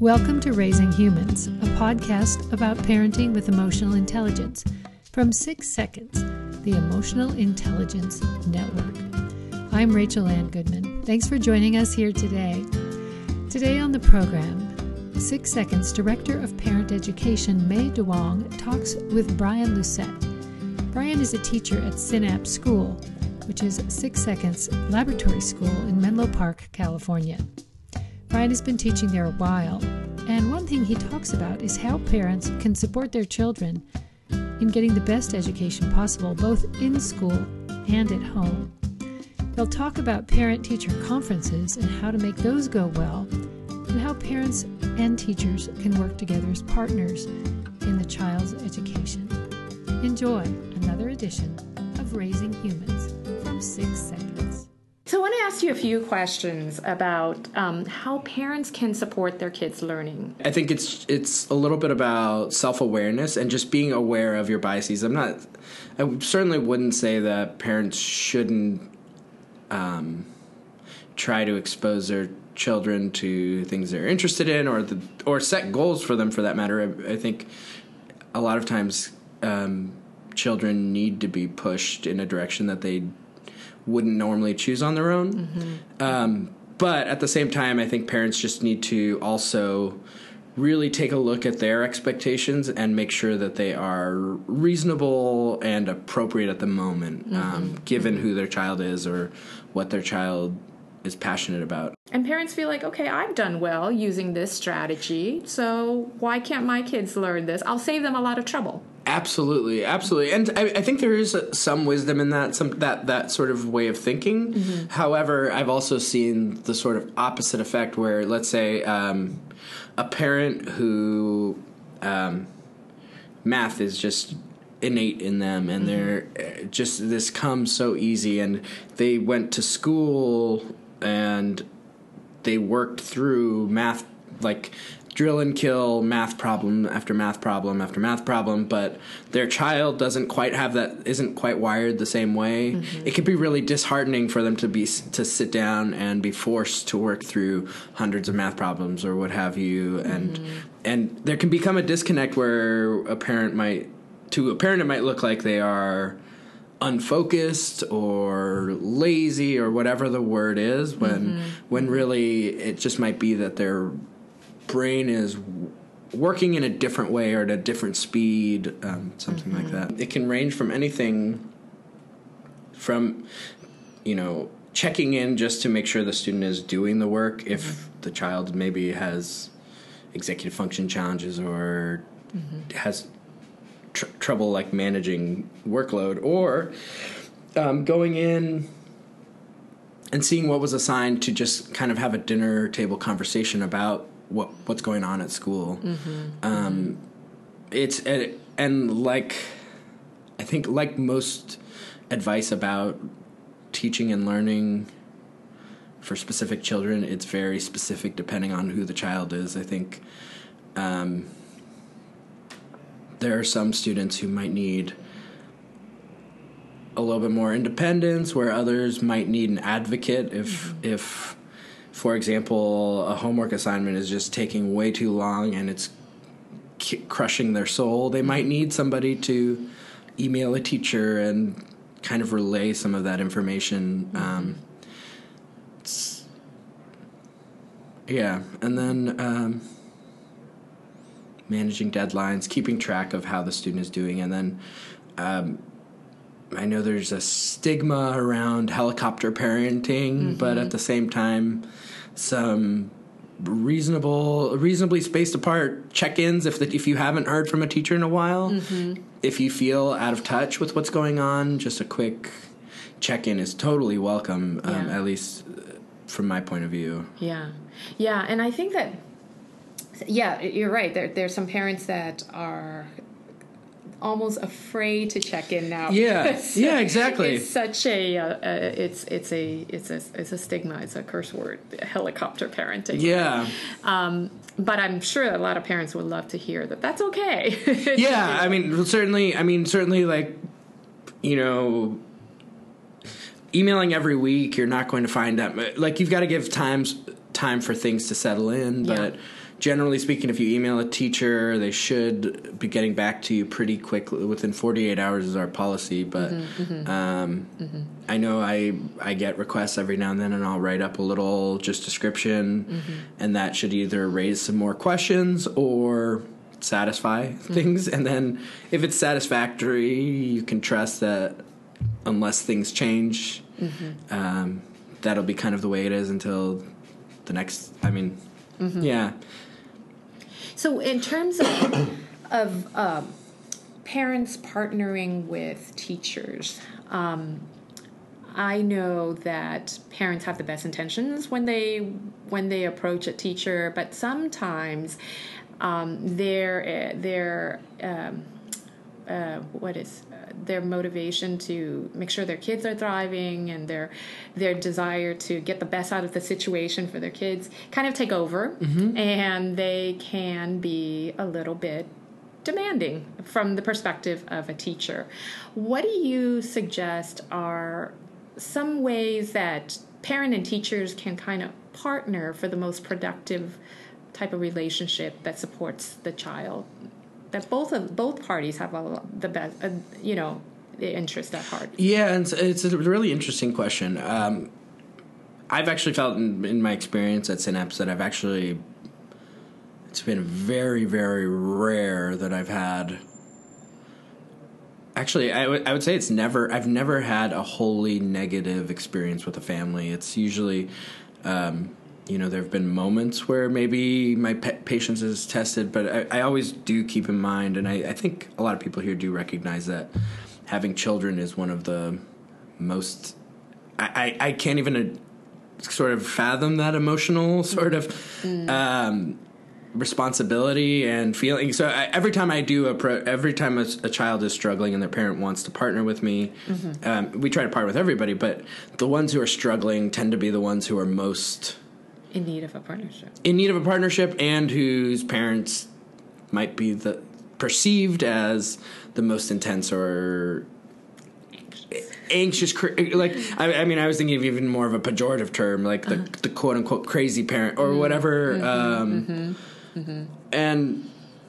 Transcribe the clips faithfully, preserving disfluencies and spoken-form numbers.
Welcome to Raising Humans, a podcast about parenting with emotional intelligence from Six Seconds, the Emotional Intelligence Network. I'm Rachel Ann Goodman. Thanks for joining us here today. Today on the program, Six Seconds Director of Parent Education May Duong talks with Brian Lucette. Brian is a teacher at Synapse School, which is Six Seconds Laboratory School in Menlo Park, California. Brian has been teaching there a while, and one thing he talks about is how parents can support their children in getting the best education possible, both in school and at home. They'll talk about parent-teacher conferences and how to make those go well, and how parents and teachers can work together as partners in the child's education. Enjoy another edition of Raising Humans from Six Seconds. So I want to ask you a few questions about um, how parents can support their kids' learning. I think it's it's a little bit about self-awareness and just being aware of your biases. I'm not, I certainly wouldn't say that parents shouldn't um, try to expose their children to things they're interested in, or the or set goals for them, for that matter. I, I think a lot of times um, children need to be pushed in a direction that they wouldn't normally choose on their own. Mm-hmm. Um, but at the same time, I think parents just need to also really take a look at their expectations and make sure that they are reasonable and appropriate at the moment, mm-hmm. um, given mm-hmm. who their child is or what their child is passionate about. And parents feel like, okay, I've done well using this strategy, so why can't my kids learn this? I'll save them a lot of trouble. Absolutely, absolutely, and I, I think there is some wisdom in that, some that that sort of way of thinking. Mm-hmm. However, I've also seen the sort of opposite effect, where let's say um, a parent who um, math is just innate in them, and mm-hmm. they're just this comes so easy, and they went to school and they worked through math, like drill and kill math problem after math problem after math problem, but their child doesn't quite have that, isn't quite wired the same way. Mm-hmm. It can be really disheartening for them to be to sit down and be forced to work through hundreds of math problems or what have you, and mm-hmm. and there can become a disconnect where a parent might, to a parent it might look like they are unfocused or lazy or whatever the word is, when mm-hmm. when really it just might be that their brain is working in a different way or at a different speed, um, something mm-hmm. like that. It can range from anything from, you know, checking in just to make sure the student is doing the work if mm-hmm. the child maybe has executive function challenges or mm-hmm. has tr- trouble like managing workload, or um, going in and seeing what was assigned to just kind of have a dinner table conversation about what what's going on at school. Mm-hmm. Um, mm-hmm. It's and, and like I think like most advice about teaching and learning for specific children, it's very specific depending on who the child is. I think um, there are some students who might need a little bit more independence, where others might need an advocate if mm-hmm. if for example, a homework assignment is just taking way too long and it's c- crushing their soul. They might need somebody to email a teacher and kind of relay some of that information. Mm-hmm. Um, it's, yeah, and then um, managing deadlines, keeping track of how the student is doing, and then um, I know there's a stigma around helicopter parenting, mm-hmm. but at the same time, some reasonable, reasonably spaced apart check-ins if the, if you haven't heard from a teacher in a while. Mm-hmm. If you feel out of touch with what's going on, just a quick check-in is totally welcome, yeah. um, at least from my point of view. Yeah, yeah, and I think that, yeah, you're right. There, there's some parents that are almost afraid to check in now. Yeah, yeah, exactly. It's such a, uh, uh, it's it's a it's a it's a stigma. It's a curse word. Helicopter parenting. Yeah. Um, but I'm sure a lot of parents would love to hear that that's okay. Yeah, I mean, certainly. I mean, certainly, like, you know, emailing every week, you're not going to find that. Like, you've got to give times time for things to settle in, but. Yeah. generally speaking, if you email a teacher, they should be getting back to you pretty quickly. Within forty-eight hours is our policy, but mm-hmm, mm-hmm. Um, mm-hmm. I know I I get requests every now and then, and I'll write up a little just description, mm-hmm. and that should either raise some more questions or satisfy mm-hmm. things. And then if it's satisfactory, you can trust that unless things change, mm-hmm. um, that'll be kind of the way it is until the next, I mean, mm-hmm. yeah. So in terms of, of um, parents partnering with teachers, um, I know that parents have the best intentions when they when they approach a teacher, but sometimes um, their their um, uh, what is their motivation to make sure their kids are thriving and their their desire to get the best out of the situation for their kids kind of take over, mm-hmm. and they can be a little bit demanding from the perspective of a teacher. What do you suggest are some ways that parent and teachers can kind of partner for the most productive type of relationship that supports the child? That both of both parties have a, the best, uh, you know, the interest at heart. Yeah, and it's, it's a really interesting question. Um, I've actually felt in, in my experience at Synapse that I've actually, it's been very, very rare that I've had. Actually, I, w- I would say it's never. I've never had a wholly negative experience with a family. It's usually. Um, You know, there have been moments where maybe my pa- patience is tested, but I, I always do keep in mind, and I, I think a lot of people here do recognize that having children is one of the most... I, I, I can't even uh, sort of fathom that emotional sort of mm. um, responsibility and feeling. So I, every time I do, a pro, every time a, a child is struggling and their parent wants to partner with me, mm-hmm. um, we try to partner with everybody, but the ones who are struggling tend to be the ones who are most... In need of a partnership. In need of a partnership, and whose parents might be the perceived as the most intense or anxious. anxious like, I, I mean, I was thinking of even more of a pejorative term, like the, uh-huh. the quote unquote crazy parent or mm-hmm. whatever. Mm-hmm. Um, mm-hmm. Mm-hmm. And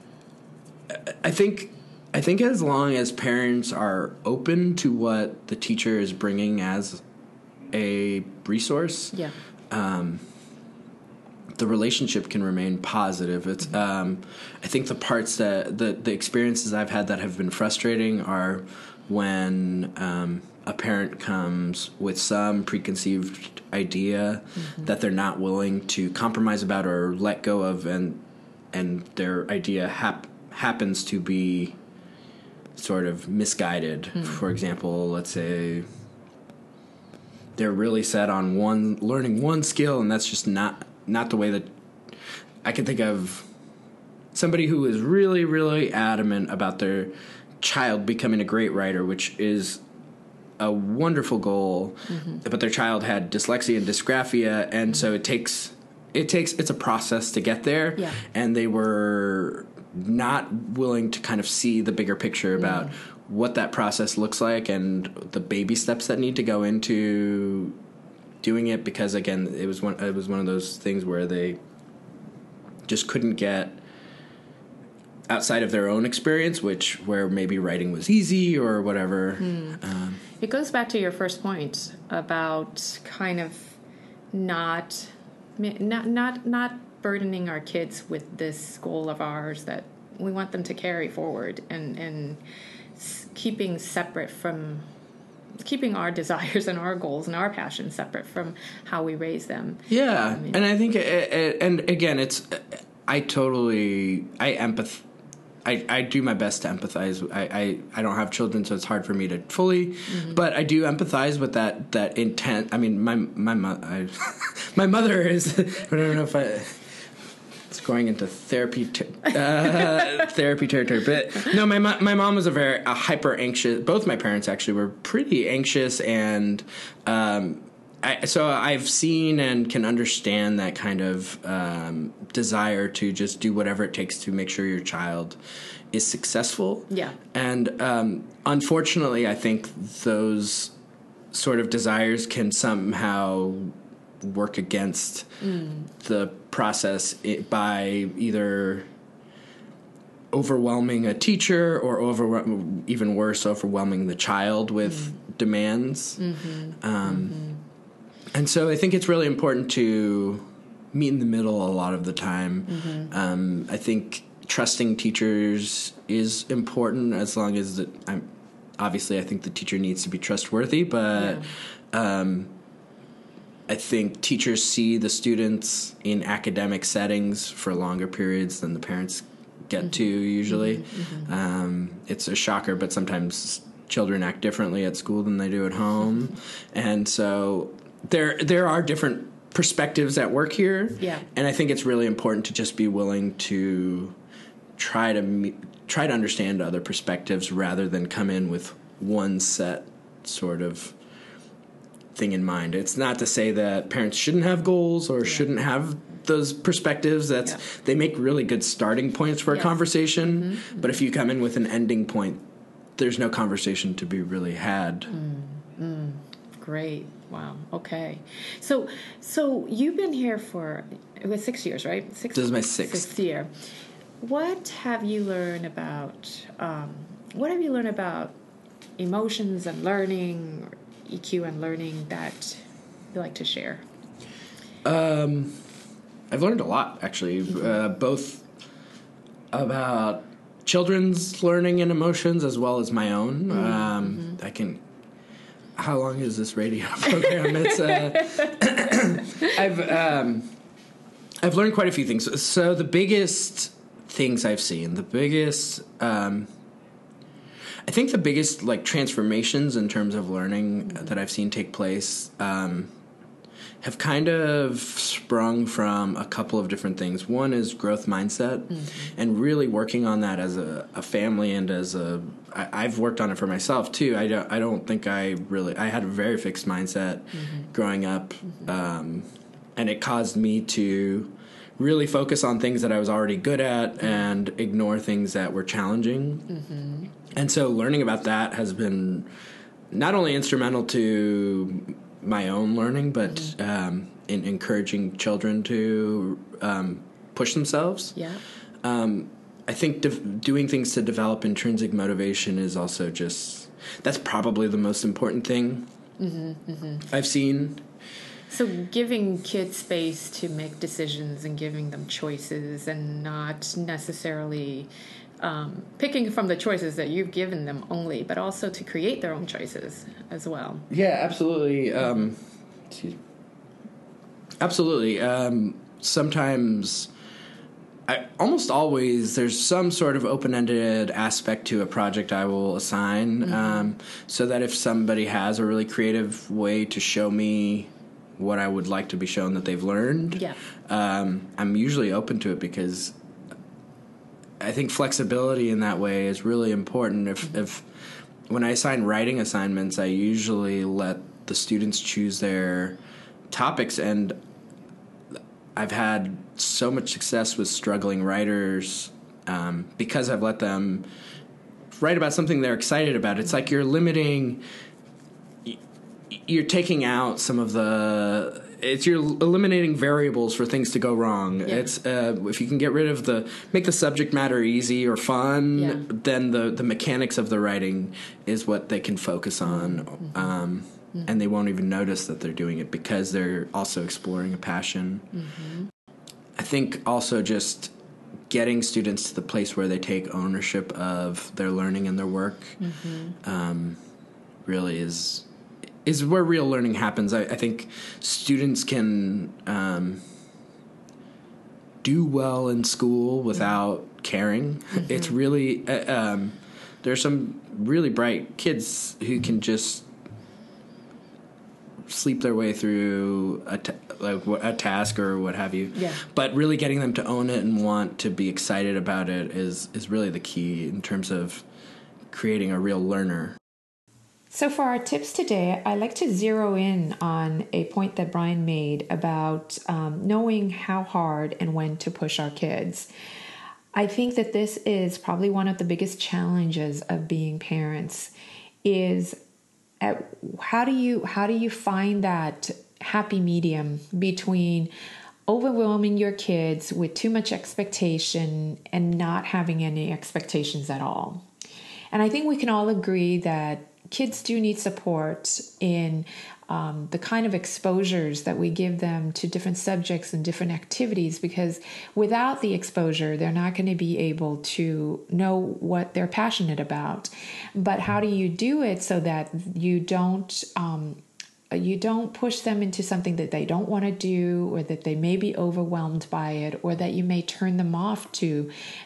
I think, I think as long as parents are open to what the teacher is bringing as a resource, yeah. Um, the relationship can remain positive. It's, mm-hmm. um, I think the parts that the, the experiences I've had that have been frustrating are when um, a parent comes with some preconceived idea mm-hmm. that they're not willing to compromise about or let go of, and and their idea hap- happens to be sort of misguided. Mm-hmm. For example, let's say they're really set on one learning one skill, and that's just not not the way that I can think of somebody who is really, really adamant about their child becoming a great writer, which is a wonderful goal, mm-hmm. but their child had dyslexia and dysgraphia, and mm-hmm. so it takes it takes it's a process to get there, yeah. and they were not willing to kind of see the bigger picture about mm. what that process looks like and the baby steps that need to go into doing it, because again, it was one it was one of those things where they just couldn't get outside of their own experience, which where maybe writing was easy or whatever. Mm. Um, it goes back to your first point about kind of not not not not burdening our kids with this goal of ours that we want them to carry forward, and and keeping separate from. keeping our desires and our goals and our passions separate from how we raise them. Yeah, I mean, and I think, it, it, and again, it's, I totally, I empath, I, I do my best to empathize. I, I, I don't have children, so it's hard for me to fully, mm-hmm. but I do empathize with that, that intent. I mean, my, my, my, my mother is, I don't know if I, it's going into therapy, ter- uh, therapy territory. But no, my my mom was a very a hyper anxious. Both my parents actually were pretty anxious, and um, I, so I've seen and can understand that kind of um, desire to just do whatever it takes to make sure your child is successful. Yeah, and um, unfortunately, I think those sort of desires can somehow work against mm. the process by either overwhelming a teacher or over even worse, overwhelming the child with mm. demands. Mm-hmm. Um, mm-hmm. And so I think it's really important to meet in the middle a lot of the time. Mm-hmm. Um, I think trusting teachers is important as long as the, I'm obviously I think the teacher needs to be trustworthy, but yeah. um, I think teachers see the students in academic settings for longer periods than the parents get mm-hmm. to usually. Mm-hmm. Mm-hmm. Um, it's a shocker, but sometimes children act differently at school than they do at home. Mm-hmm. And so there there are different perspectives at work here. Yeah. And I think it's really important to just be willing to try to meet, try to understand other perspectives rather than come in with one set sort of thing in mind. It's not to say that parents shouldn't have goals or yeah. shouldn't have those perspectives. That's yeah. they make really good starting points for yes. a conversation. Mm-hmm. But if you come in with an ending point, there's no conversation to be really had. Mm. Mm. Great. Wow. Okay. So, so you've been here for it was six years, right? Six. This is my sixth. Sixth year. What have you learned about? Um, what have you learned about emotions and learning, E Q and learning that you like to share? Um, I've learned a lot actually, mm-hmm. uh, both about children's learning and emotions as well as my own. Mm-hmm. Um, mm-hmm. I can. How long is this radio program? It's uh, I've um, I've learned quite a few things. So the biggest things I've seen, the biggest, um, I think the biggest like transformations in terms of learning mm-hmm. that I've seen take place um, have kind of sprung from a couple of different things. One is growth mindset, mm-hmm. and really working on that as a, a family and as a. I, I've worked on it for myself too. I don't. I don't think I really. I had a very fixed mindset mm-hmm. growing up, mm-hmm. um, and it caused me to really focus on things that I was already good at mm-hmm. and ignore things that were challenging. Mm-hmm. And so, learning about that has been not only instrumental to my own learning, but mm-hmm. um, in encouraging children to um, push themselves. Yeah. Um, I think de- doing things to develop intrinsic motivation is also just, that's probably the most important thing mm-hmm, mm-hmm. I've seen. So giving kids space to make decisions and giving them choices and not necessarily um, picking from the choices that you've given them only, but also to create their own choices as well. Yeah, absolutely. Um, excuse me. Absolutely. Um, sometimes... I, almost always there's some sort of open-ended aspect to a project I will assign mm-hmm. um, so that if somebody has a really creative way to show me what I would like to be shown that they've learned, yeah. um, I'm usually open to it because I think flexibility in that way is really important. If, mm-hmm. if when I assign writing assignments, I usually let the students choose their topics, and I've had so much success with struggling writers um, because I've let them write about something they're excited about. It's like you're limiting, you're taking out some of the, it's you're eliminating variables for things to go wrong. Yeah. It's uh, if you can get rid of the, make the subject matter easy or fun, yeah. then the, the mechanics of the writing is what they can focus on. Mm-hmm. Um, Mm-hmm. And they won't even notice that they're doing it because they're also exploring a passion. Mm-hmm. I think also just getting students to the place where they take ownership of their learning and their work mm-hmm. um, really is is where real learning happens. I, I think students can um, do well in school without mm-hmm. caring. Mm-hmm. It's really uh, um, there are some really bright kids who can just sleep their way through a, ta- like a task or what have you. Yeah. But really getting them to own it and want to be excited about it is, is really the key in terms of creating a real learner. So for our tips today, I like to zero in on a point that Brian made about um, knowing how hard and when to push our kids. I think that this is probably one of the biggest challenges of being parents is At, how do you how do you find that happy medium between overwhelming your kids with too much expectation and not having any expectations at all. And I think we can all agree that kids do need support in um, the kind of exposures that we give them to different subjects and different activities, because without the exposure, they're not going to be able to know what they're passionate about. But how do you do it so that you don't um, you don't push them into something that they don't want to do, or that they may be overwhelmed by it, or that you may turn them off to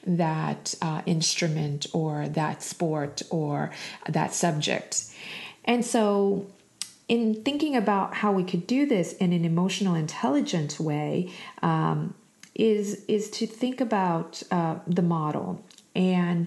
that uh, instrument or that sport or that subject. And so in thinking about how we could do this in an emotional intelligent way, um, is, is to think about uh, the model. And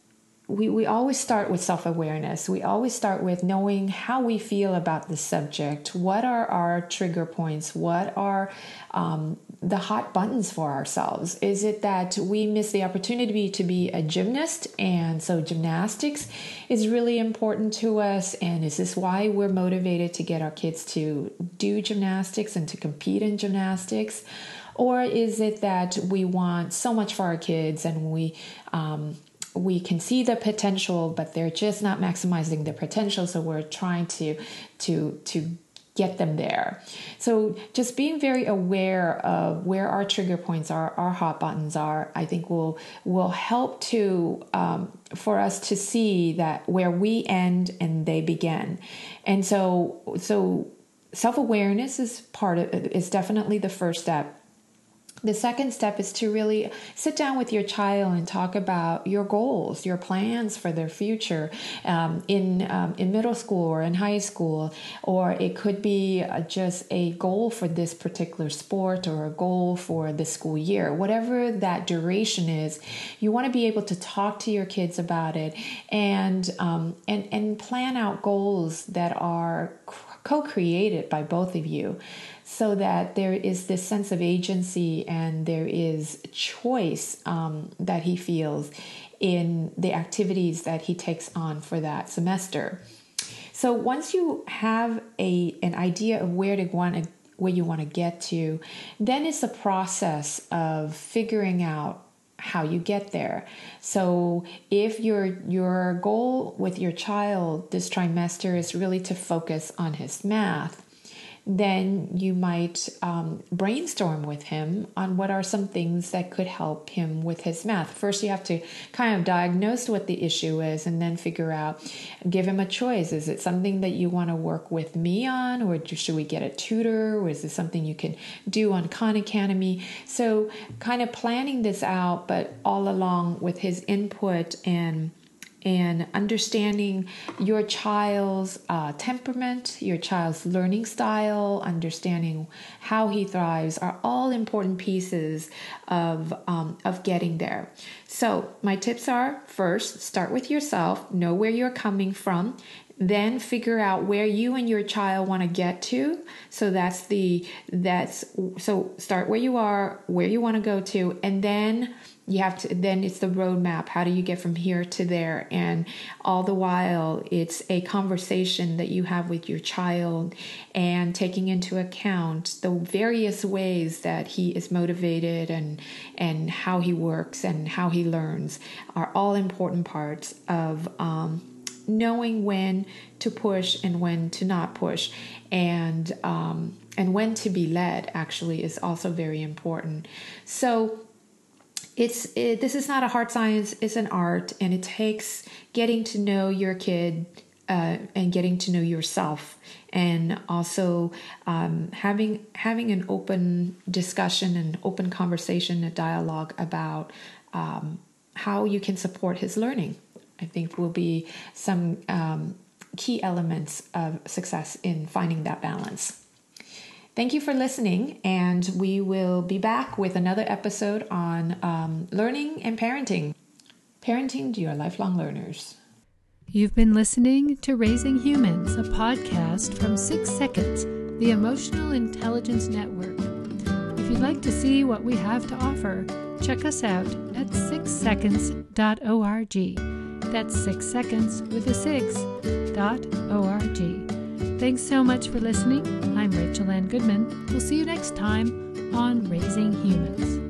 We, we always start with self-awareness. We always start with knowing how we feel about the subject. What are our trigger points? What are um, the hot buttons for ourselves? Is it that we miss the opportunity to be a gymnast, and so gymnastics is really important to us? And is this why we're motivated to get our kids to do gymnastics and to compete in gymnastics? Or is it that we want so much for our kids, and we um, we can see the potential, but they're just not maximizing their potential, so we're trying to to to get them there. So just being very aware of where our trigger points are, our hot buttons are, I think will will help to um, for us to see that where we end and they begin. And so so self-awareness is part of is definitely the first step. The second step is to really sit down with your child and talk about your goals, your plans for their future um, in um, in middle school or in high school, or it could be uh, just a goal for this particular sport or a goal for the school year. Whatever that duration is, you want to be able to talk to your kids about it and um, and and plan out goals that are co-created by both of you, so that there is this sense of agency and there is choice um, that he feels in the activities that he takes on for that semester. So once you have a an idea of where to want to where you want to get to, then it's a process of figuring out how you get there. So if your your goal with your child this trimester is really to focus on his math, then you might um, brainstorm with him on what are some things that could help him with his math. First, you have to kind of diagnose what the issue is and then figure out, give him a choice. Is it something that you want to work with me on, or should we get a tutor, or is this something you can do on Khan Academy? So kind of planning this out, but all along with his input and and understanding your child's uh, temperament, your child's learning style, understanding how he thrives are all important pieces of um, of getting there. So my tips are, first, start with yourself, know where you're coming from, then figure out where you and your child want to get to. So that's the that's so start where you are, where you want to go to, and then you have to, then it's the roadmap. How do you get from here to there? And all the while, it's a conversation that you have with your child and taking into account the various ways that he is motivated and, and how he works and how he learns are all important parts of um, knowing when to push and when to not push. And, um, and when to be led actually is also very important. So It's it, this is not a hard science, it's an art, and it takes getting to know your kid uh, and getting to know yourself, and also um, having having an open discussion and open conversation, a dialogue about um, how you can support his learning. I think will be some um, key elements of success in finding that balance. Thank you for listening, and we will be back with another episode on um, learning and parenting. Parenting to your lifelong learners. You've been listening to Raising Humans, a podcast from Six Seconds, the Emotional Intelligence Network. If you'd like to see what we have to offer, check us out at six seconds dot org. That's six seconds with a six, dot org. Thanks so much for listening. I'm Rachel Ann Goodman. We'll see you next time on Raising Humans.